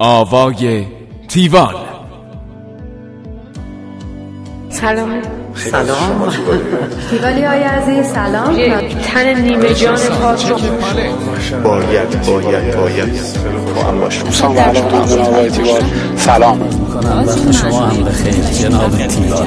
آوای تیوال. سلام. سلام تیوالی های عزیز سلام. تن نیمه جان پاک رو باید با هم باشیم. سلام علیکم جناب آقای تیوال. سلام میکنم وقت شما هم بخیر جناب تیوال.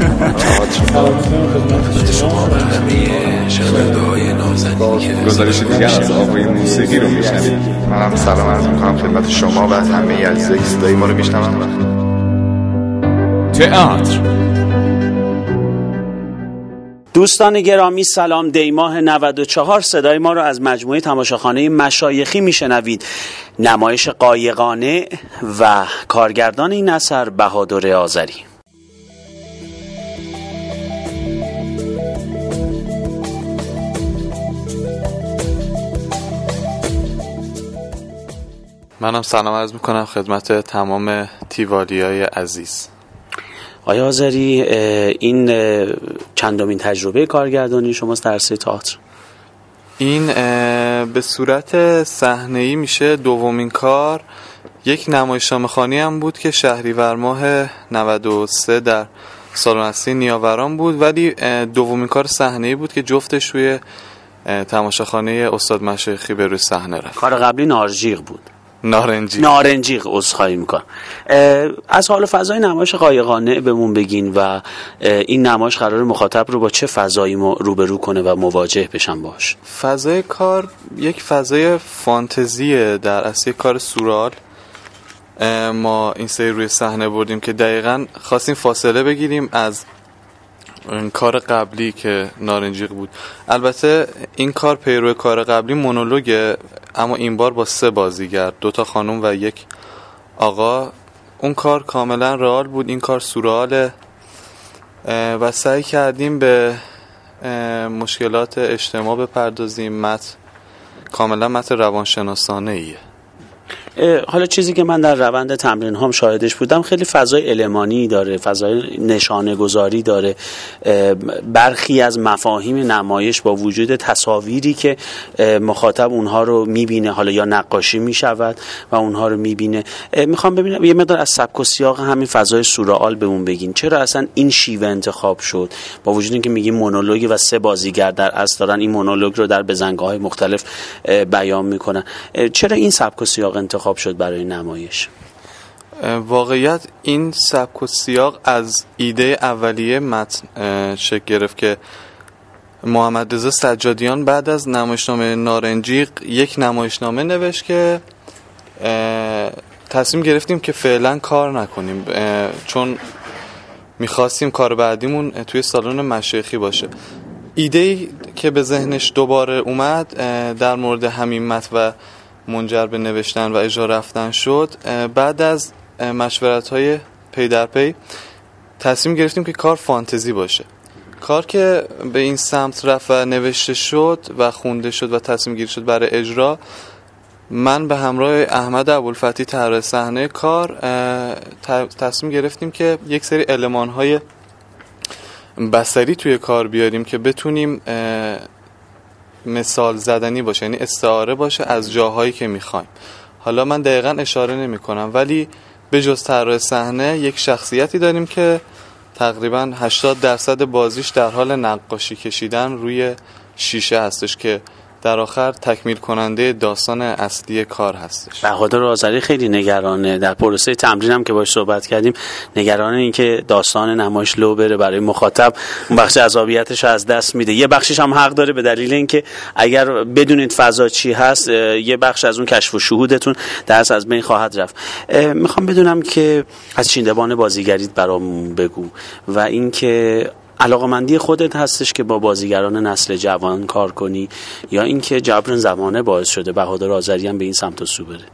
خدمت شما و همه شنونده‌های نازنین که گزارش دیگر از آوای موسیقی رو میشنوید. منم سلام عرض میکنم خدمت شما و همه عزیزایی که صدای ما رو میشنون. تئاتر. دوستان گرامی سلام. دیماه 94 صدای ما را از مجموعه تماشاخانه مشایخی میشنوید. نمایش قایقانه و کارگردان این اثر بهادر آذری. منم سلام عرض میکنم خدمت تمام تیوالیای عزیز. آیا آذری این چندمین تجربه کارگردانی شماست در عرصه تئاتر؟ این به صورت صحنه‌ای میشه دومین کار. یک نمایشنامه‌خوانی هم بود که شهریور ماه 93 در سالن اصلی نیاوران بود، ولی دومین کار صحنه‌ای بود که جفتش روی تماشاخانه استاد مشایخی به روی صحنه رفت. کار قبلی نارنجیق بود. نارنجیق عذرخواهی میکنم. از حال فضای نمایش قایقانه بهمون بگین و این نمایش قرار مخاطب رو با چه فضایی روبرو کنه و مواجه بشن باش؟ فضای کار یک فضای فانتزیه، در اصل یک کار سورئال. ما این سری روی صحنه بردیم که دقیقاً خواستیم فاصله بگیریم از کار قبلی که نارنجیق بود. البته این کار پیرو کار قبلی مونولوگه، اما این بار با 3 بازیگر، 2 خانم و 1 آقا. اون کار کاملا رئال بود، این کار سورئاله و سعی کردیم به مشکلات اجتماع بپردازیم. کاملا متن روانشناسانه ایه. حالا چیزی که من در روند تمرین هم شاهدش بودم خیلی فضای المانی داره، فضای نشانه گذاری داره. برخی از مفاهیم نمایش با وجود تصاویری که مخاطب اونها رو میبینه، حالا یا نقاشی میشود و اونها رو میبینه. میخوام ببینم یه مقدار از سبک و سیاق همین فضای سورئال بهمون بگین. چرا اصلا این شیوه انتخاب شد؟ با وجود اینکه میگیم مونولوگ و 3 بازیگر در اصل دارن این مونولوگ رو در بزنگاه‌های مختلف بیان میکنن، چرا این سبک و سیاق انتخاب شد برای نمایش؟ واقعیت این سبک و سیاق از ایده اولیه متن شکل گرفت که محمد رضا سجادیان بعد از نمایشنامه نارنجیق یک نمایشنامه نوشت که تصمیم گرفتیم که فعلا کار نکنیم، چون میخواستیم کار بعدیمون توی سالن مشایخی باشه. ایده‌ای که به ذهنش دوباره اومد در مورد همین متن و منجر به نوشتن و اجرا رفتن شد. بعد از مشورت‌های پی در پی تصمیم گرفتیم که کار فانتزی باشه. کار که به این سمت رفت و نوشته شد و خونده شد و تصمیم گیری شد برای اجرا، من به همراه احمد ابوالفتحی طراح صحنه کار تصمیم گرفتیم که یک سری المان‌های بصری توی کار بیاریم که بتونیم مثال زدنی باشه، یعنی استعاره باشه از جاهایی که میخوایم. حالا من دقیقاً اشاره نمی کنم، ولی به جز طراح صحنه یک شخصیتی داریم که تقریباً 80% بازیش در حال نقاشی کشیدن روی شیشه هستش که در آخر تکمیل کننده داستان اصلی کار هستش. بهادر آذری خیلی نگرانه، در پروسه تمرین هم که باش صحبت کردیم، نگرانه این که داستان نمایش لو بره برای مخاطب، اون بخش جذابیتش رو از دست میده. یه بخشش هم حق داره به دلیل اینکه اگر بدونید فضا چی هست، یه بخش از اون کشف و شهودتون درس از بین خواهد رفت. میخوام بدونم که از چیندبان بازیگریت برام بگو و اینکه علاقمندی خودت هستش که با بازیگران نسل جوان کار کنی یا اینکه جبر زمانه باعث شده بهادر آذری هم به این سمت و سو بره؟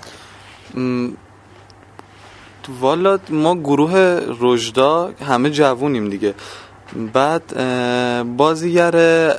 والا ما گروه رشدا همه جوونیم دیگه. بعد بازیگر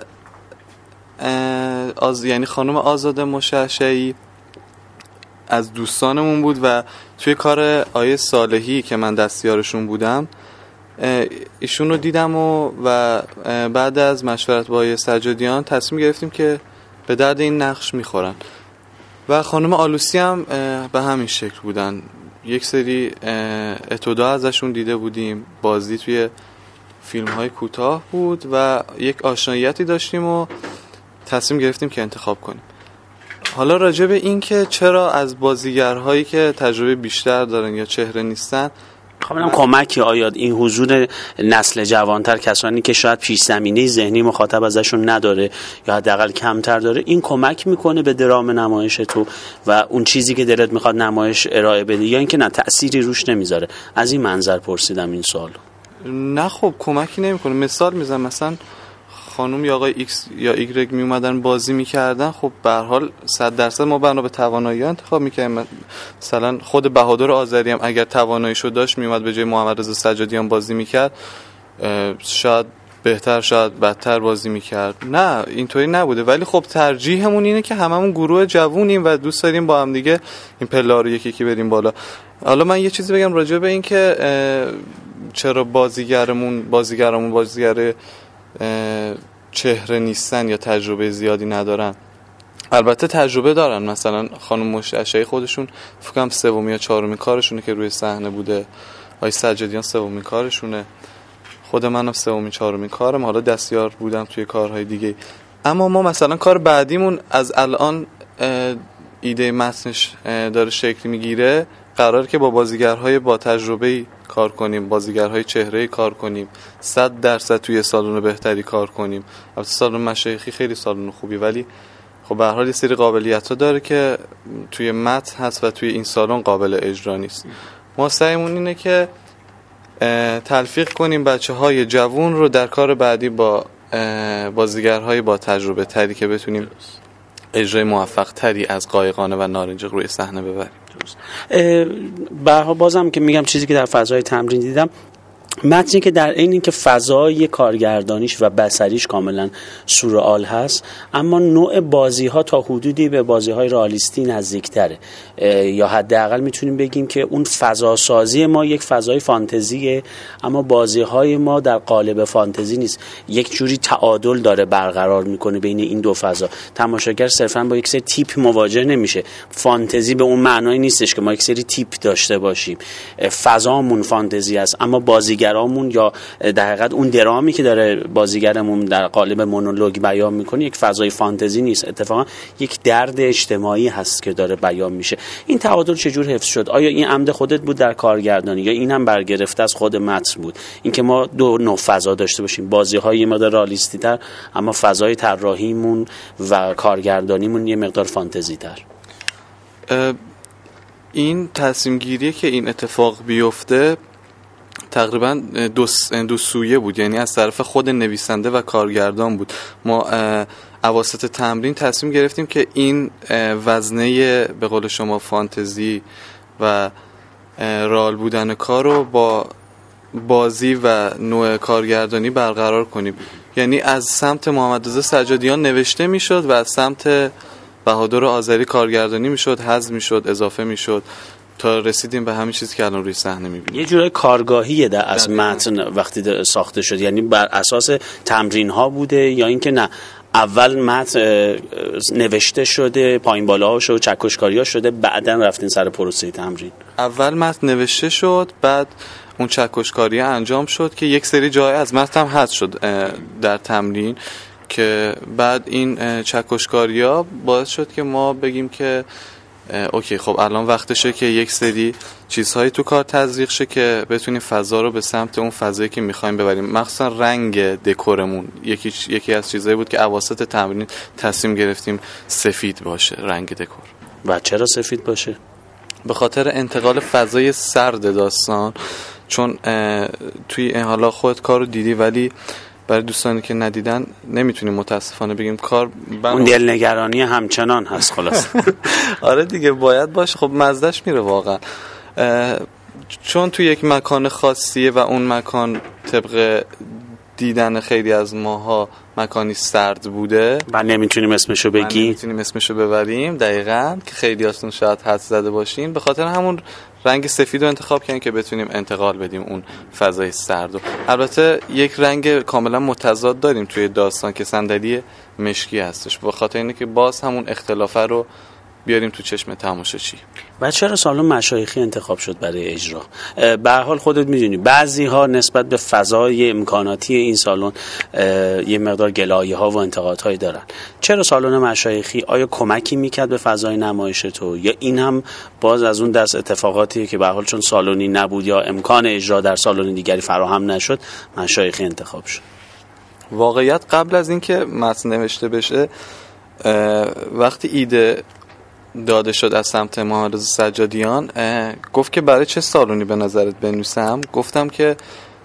یعنی خانم آزاد مشعشعی از دوستانمون بود و توی کار آیه صالحی که من دستیارشون بودم ایشون رو دیدم و بعد از مشورت با آیه سجادیان تصمیم گرفتیم که به درد این نقش میخورن. و خانم آلوسی هم به همین شکل بودن. یک سری اتودا ازشون دیده بودیم، بازی توی فیلم‌های کوتاه بود و یک آشناییتی داشتیم و تصمیم گرفتیم که انتخاب کنیم. حالا راجع به این که چرا از بازیگرهایی که تجربه بیشتر دارن یا چهره نیستن کاملا کمکی آیا این حضور نسل جوانتر، کسانی که شاید پیش زمینه ذهنی مخاطب ازشون نداره یا حداقل کمتر داره، این کمک میکنه به درام نمایش تو و اون چیزی که دلت میخواد نمایش ارائه بدی، یا اینکه نه تأثیری روش نمیذاره؟ از این منظر پرسیدم این سوال. نه خب کمکی نمیکنه. مثال میزنم، مثلا خانم یا آقای ایکس یا ایگرگ می اومدن بازی میکردن، خب به هر حال 100% ما بنا به توانایی انتخاب میکردیم. مثلا خود بهادر آذری هم اگر تواناییشو داشت میومد به جای محمد رضا سجادیان بازی میکرد، شاید بهتر شاید بدتر بازی میکرد. نه اینطوری نبوده، ولی خب ترجیحمون اینه که هممون گروه جوونیم و دوست داریم با هم دیگه این پله رو یکی یکی بریم بالا. حالا من یه چیزی بگم راجع به این که چرا بازیگرامون چهره نیستن یا تجربه زیادی ندارن. البته تجربه دارن. مثلا خانم مشعشعی خودشون فکر کنم سومی یا چهارمی کارشونه که روی صحنه بوده، آقای سجادیان سومی کارشونه، خود منم سومی چهارمی کارم، حالا دستیار بودم توی کارهای دیگه. اما ما مثلا کار بعدیمون از الان ایده متنش داره شکل میگیره، قراره که با بازیگرهای با تجربه کار کنیم، بازیگرهای چهره کار کنیم، 100% توی سالن بهتری کار کنیم. البته سالن مشایخی خیلی سالن خوبی، ولی خب به هر حال یه سری قابلیت‌ها داره که توی متن هست و توی این سالن قابل اجرا نیست. ما سعیمون اینه که تلفیق کنیم بچه‌های جوون رو در کار بعدی با بازیگرهای با تجربه تری که بتونیم اجرای موفق تری از قایقانه و نارنج روی صحنه ببریم. بازم که میگم چیزی که در فضای تمرین دیدم، متنی که در این که فضای کارگردانیش و بصریش کاملا سورئال هست، اما نوع بازی ها تا حدودی به بازی های رئالیستی نزدیکتره، یا حداقل میتونیم بگیم که اون فضا سازی ما یک فضای فانتزیه، اما بازی های ما در قالب فانتزی نیست، یک جوری تعادل داره برقرار میکنه بین این دو فضا. تماشاگر صرفا با یک سری تیپ مواجه نمیشه. فانتزی به اون معنای نیستش که ما یک سری تیپ داشته باشیم، فضامون فانتزی است، اما بازیگرامون یا در حقیقت اون درامی که داره بازیگرمون در قالب مونولوگ بیان میکنه یک فضای فانتزی نیست، اتفاقا یک درد اجتماعی هست که داره بیان میشه. این تعادل چجور حفظ شد؟ آیا این عمد خودت بود در کارگردانی یا این هم برگرفته از خود متن بود؟ اینکه ما دو نوع فضا داشته باشیم، بازی‌های یه مقدار رئالیستی تر اما فضای طراحیمون و کارگردانیمون یه مقدار فانتزی تر. این تصمیم گیریه که این اتفاق بیفته تقریبا دو سویه بود، یعنی از طرف خود نویسنده و کارگردان بود. ما اواسط تمرین تصمیم گرفتیم که این وزنه به قول شما فانتزی و رئال بودن کار رو با بازی و نوع کارگردانی برقرار کنیم. یعنی از سمت محمد رضا سجادیان نوشته میشد و از سمت بهادر آذری کارگردانی میشد، حذف میشد، اضافه میشد، تا رسیدیم به همین چیزی که الان روی صحنه می‌بینیم. یه جورای کارگاهیه در از متن وقتی ساخته شد، یعنی بر اساس تمرین ها بوده یا اینکه نه اول متن نوشته شده، پایین بالاها شده، چکشکاری‌ها شده، بعدن رفتین سر پروسه تمرین؟ اول متن نوشته شد، بعد اون چکشکاری‌ها انجام شد که یک سری جای از متن هم حذف شد در تمرین، که بعد این چکشکاری‌ها باعث شد که ما بگیم که اوکی خب الان وقتشه که یک سری چیزهایی تو کار تزریق شه که بتونیم فضا رو به سمت اون فضایی که میخوایم ببریم. مخصوصا رنگ دکورمون یکی از چیزهایی بود که اواسط تمرین تصمیم گرفتیم سفید باشه رنگ دکور. و چرا سفید باشه؟ به خاطر انتقال فضای سرد داستان، چون توی حالا خودت کارو دیدی ولی برای دوستانی که ندیدن نمیتونیم متاسفانه بگیم کار اون دلنگرانی همچنان هست خلاص. آره دیگه باید باشه، خب مزدش میره واقعا، چون توی یک مکان خاصیه و اون مکان طبق دیدن خیلی از ماها مکانی سرد بوده و نمیتونیم اسمشو بگیم، نمیتونیم اسمشو ببریم دقیقاً، که خیلی هاتون شاید حدس زده باشین، به خاطر همون رنگ سفید رو انتخاب کردیم که بتونیم انتقال بدیم اون فضای سرد. البته یک رنگ کاملا متضاد داریم توی داستان که صندلی مشکی هستش، به خاطر اینه که باز همون اختلافه رو بیاریم تو چشم تماشاچی. و چرا سالن مشایخی انتخاب شد برای اجرا؟ به هر حال خودت میدونی بعضی‌ها نسبت به فضای امکاناتی این سالن یه مقدار گلایه‌ها و انتقادهایی دارن. چرا سالن مشایخی؟ آیا کمکی میکرد به فضای نمایش تو، یا این هم باز از اون دست اتفاقاتیه که به هر حال چون سالنی نبود یا امکان اجرا در سالن دیگری فراهم نشد مشایخی انتخاب شد؟ واقعیت قبل از اینکه متن نوشته بشه، وقتی ایده داده شد از سمت محمد رضا سجادیان، گفت که برای چه سالونی به نظرت بنویسم؟ گفتم که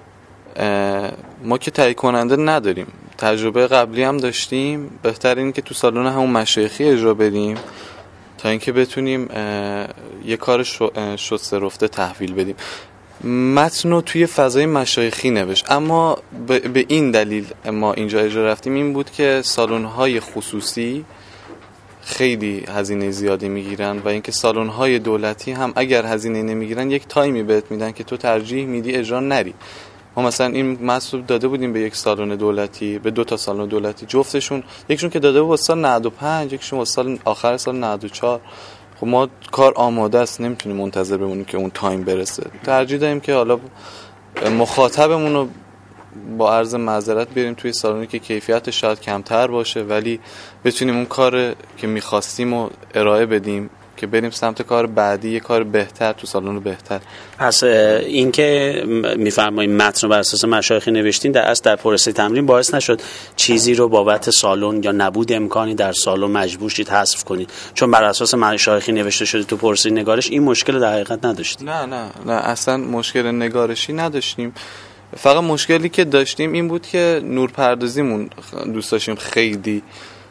ما که تهیه کننده نداریم، تجربه قبلی هم داشتیم، بهتر اینه که تو سالن همون مشایخی اجرا بدیم تا اینکه بتونیم یه کار شسته رفته تحویل بدیم. متن رو توی فضای مشایخی نوشت، اما به این دلیل ما اینجا اجرا رفتیم این بود که سالن‌های خصوصی خیلی هزینه زیادی میگیرن و اینکه سالن‌های دولتی هم اگر هزینه نمیگیرن یک تایمی بهت میدن که تو ترجیح میدی اجرا نری. ما مثلا این مطلب داده بودیم به یک سالن دولتی، به 2 سالن دولتی، جفتشون یکشون که داده بود سال 95، یکشون سال آخر سال 94. خب ما کار آماده است، نمیتونیم منتظر بمونیم که اون تایم برسه. ترجیح دادیم که حالا مخاطبمون رو با عرض معذرت بیاریم توی سالونی که کیفیتش شاید کمتر باشه ولی بتونیم اون کار که می‌خواستیم رو ارائه بدیم که بریم سمت کار بعدی، یه کار بهتر تو سالن بهتر. پس این که میفرمایید متن رو بر اساس مشایخی نوشتین در اصل در پروسه تمرین باعث نشد چیزی رو بابت سالن یا نبود امکانی در سالن مجبور شید حذف کنید، چون بر اساس مشایخی نوشته شده تو پروسه نگارش این مشکل در حقیقت نداشتید؟ نه اصلا مشکل نگارشی نداشتیم. فقط مشکلی که داشتیم این بود که نورپردازیمون دوست داشتیم خیلی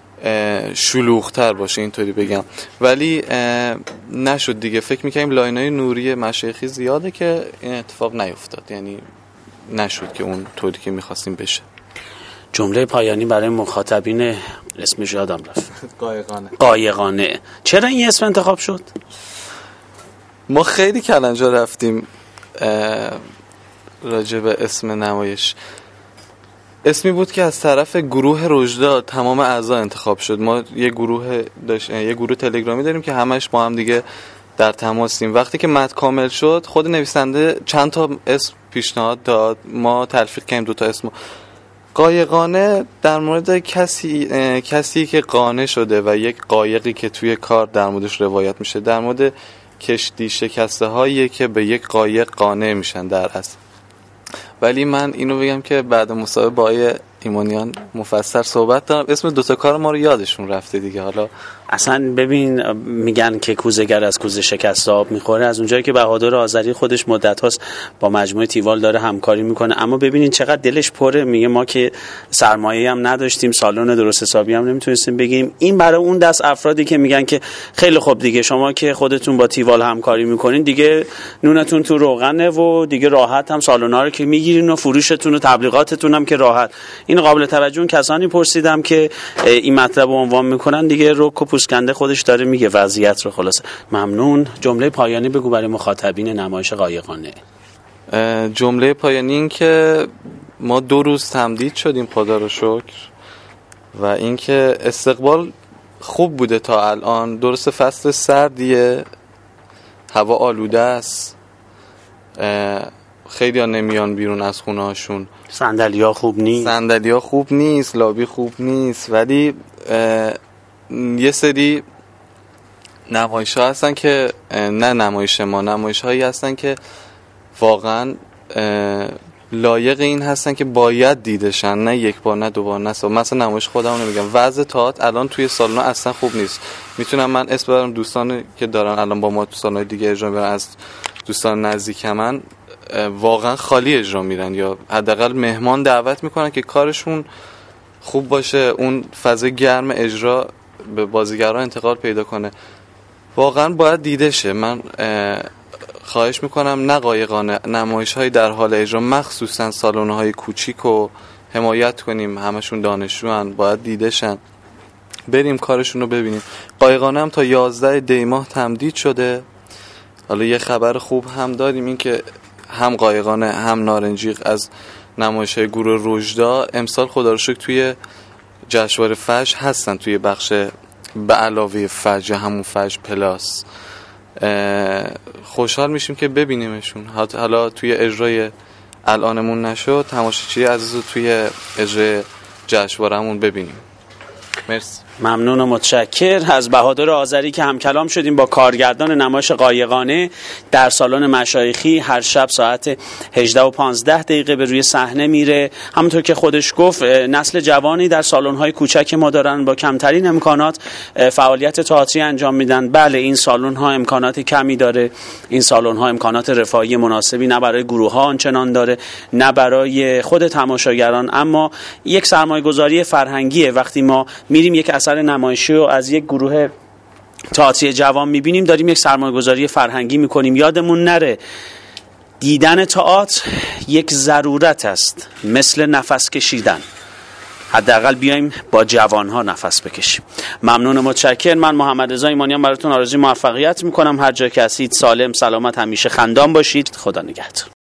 شلوغ‌تر باشه، اینطوری بگم، ولی نشد دیگه. فکر می‌کنیم لاینای نوری مشایخی زیاده که این اتفاق نیفتاد، یعنی نشد که اون طوری که می‌خواستیم بشه. جمله پایانی برای مخاطبین، اسمش یادم رفت. قایقانه. چرا این اسم انتخاب شد؟ ما خیلی کلنجا رفتیم راجع به اسم نمایش. اسمی بود که از طرف گروه رشدا تمام اعضا انتخاب شد. ما یه گروه تلگرامی داریم که همش با هم دیگه در تماسیم. وقتی که متن کامل شد خود نویسنده چند تا اسم پیشنهاد داد، ما تلفیق کردیم 2 اسم. قایقانه در مورد کسی که قانع شده و یک قایقی که توی کار در موردش روایت میشه، در مورد کشتی شکسته هایی که به یک قایق قانع میشن در اصل. ولی من اینو بگم که بعد مصاحبه با آقای ایمانیان مفصل صحبت دارم، اسم 2 کار ما رو یادشون رفته دیگه. حالا اصلا ببین، میگن که کوزه‌گر از کوزه شکسته آب میخوره. از اونجایی که بهادر آذری خودش مدت هاست با مجموعه تیوال داره همکاری میکنه، اما ببینین چقدر دلش پره. میگه ما که سرمایه هم نداشتیم، سالن درست حسابی هم نمیتونستیم بگیم. این برای اون دست افرادی که میگن که خیلی خوب دیگه شما که خودتون با تیوال همکاری میکنین دیگه نونتون تو روغنه و دیگه راحت هم سالن‌ها رو که میگیرین و فروشتون و تبلیغاتتون هم که راحت. این قابل توجه. کسانی پرسیدم که این مطلب رو عنوان میکنن دیگه رک و پوسکنده خودش داره میگه وضعیت رو. خلاصه ممنون. جمله پایانی بگو برای مخاطبین نمایش قایقانه. جمله پایانی این که ما 2 روز تمدید شدیم، خدا رو شکر، و اینکه استقبال خوب بوده تا الان. درست فصل سردیه، هوا آلوده است، خیلی ها نمیان بیرون از خونه هاشون، صندلی‌ها خوب نیست، لابی خوب نیست، ولی یه سری نمایش ها هستن که نه نمایش ما، نمایش هایی هستن که واقعا لایق این هستن که باید دیدشن، نه یک بار نه 2 بار نه 3. مثلا نمایش خودمون میگم، وضع تئاتر الان توی سالن اصلا خوب نیست. میتونم من اسم ببرم دوستانی که دارن الان با ما تو سالن‌های دیگه اجرا میرن، از دوستان نزدیک من واقعا خالی اجرا میرن یا حداقل مهمان دعوت میکنن که کارشون خوب باشه، اون فضا گرم اجرا به بازیگران انتقال پیدا کنه. واقعا باید دیده شه. من خواهش میکنم نقایقانه نمایش‌های در حال اجرا، مخصوصا سالن‌های کوچیک رو حمایت کنیم. همشون دانشجوان، باید دیده شن، بریم کارشون رو ببینیم. قایقانه هم تا 11 دی ماه تمدید شده. حالا یه خبر خوب هم داریم، این که هم قایقانه هم نارنجیق از نمایش‌های گروه رشدا امسال خدا رو شکر توی جشنواره فجر هستن، توی بخش به علاوه فجر همون فجر پلاس خوشحال میشیم که ببینیمشون. حالا توی اجرای الانمون نشد، تماشاچی عزیز رو توی اجرای جشنواره‌مون ببینیم. مرسی. ممنون و متشکر از بهادر آذری که هم کلام شدیم با کارگردان نمایش قایقانه در سالن مشایخی. هر شب ساعت 18:15 به روی صحنه میره. همونطور که خودش گفت نسل جوانی در سالن‌های کوچک ما دارن با کمترین امکانات فعالیت تئاتری انجام میدن. بله این سالن‌ها امکانات کمی داره، این سالن‌ها امکانات رفاهی مناسبی نه برای گروه‌ها آنچنان داره نه برای خود تماشاگران، اما یک سرمایه‌گذاری فرهنگیه. وقتی ما میریم یک اثر نمایشی رو از یک گروه تئاتری جوان میبینیم، داریم یک سرمایه‌گذاری فرهنگی میکنیم. یادمون نره دیدن تئاتر یک ضرورت است، مثل نفس کشیدن. حداقل بیایم با جوانها نفس بکشیم. ممنون و متشکر. من محمد رضا ایمانیان براتون آرزوی موفقیت میکنم. هر جا که هستید سالم سلامت همیشه خندان باشید. خدا نگهدار.